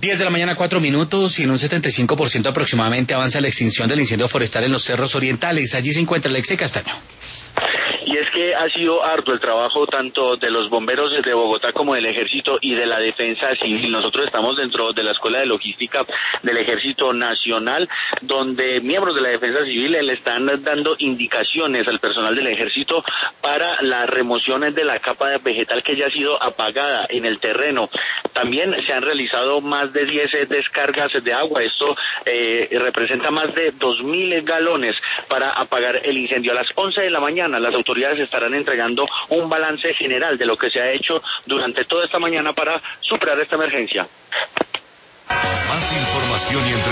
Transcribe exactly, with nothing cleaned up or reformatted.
diez de la mañana, cuatro minutos, y en un setenta y cinco por ciento aproximadamente avanza la extinción del incendio forestal en los cerros orientales. Allí se encuentra Alexei Castaño. Y es que ha sido arduo el trabajo tanto de los bomberos de Bogotá como del Ejército y de la Defensa Civil. Nosotros estamos dentro de la Escuela de Logística del Ejército Nacional, donde miembros de la Defensa Civil le están dando indicaciones al personal del Ejército para la remoción de la capa vegetal que ya ha sido apagada en el terreno. También se han realizado más de diez descargas de agua. Esto eh, representa más de dos mil galones para apagar el incendio. A las once de la mañana las autoridades estarán entregando un balance general de lo que se ha hecho durante toda esta mañana para superar esta emergencia. Más información y entre